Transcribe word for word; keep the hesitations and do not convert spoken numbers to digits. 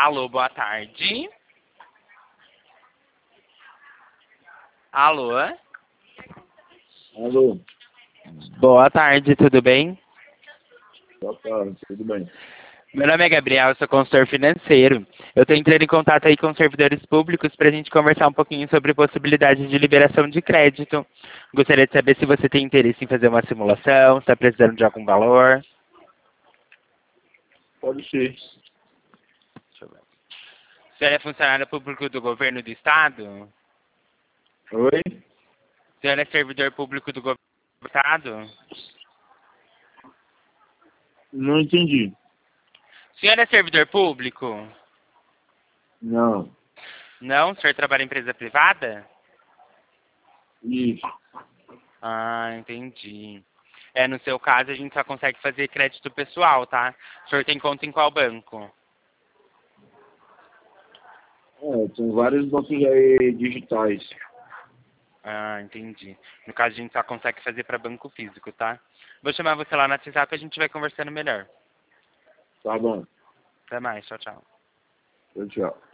Alô, boa tarde. Alô? Alô, Boa tarde, tudo bem? boa tarde, tudo bem? Meu nome é Gabriel, eu sou consultor financeiro. Eu estou entrando em contato aí com servidores públicos para a gente conversar um pouquinho sobre possibilidades de liberação de crédito. Gostaria de saber se você tem interesse em fazer uma simulação, se está precisando de algum valor. Pode ser. Deixa eu ver. O senhor é funcionário público do governo do estado? Oi? O senhor é servidor público do governo do estado? Não entendi. O senhor é servidor público? Não. Não? O senhor trabalha em empresa privada? Isso. Ah, entendi. É, no seu caso, a gente só consegue fazer crédito pessoal, tá? O senhor tem conta em qual banco? É, tem vários bancos aí digitais. Ah, entendi. No caso, a gente só consegue fazer para banco físico, tá? Vou chamar você lá no WhatsApp e a gente vai conversando melhor. Tá bom. Até mais, tchau, tchau. Tchau, tchau.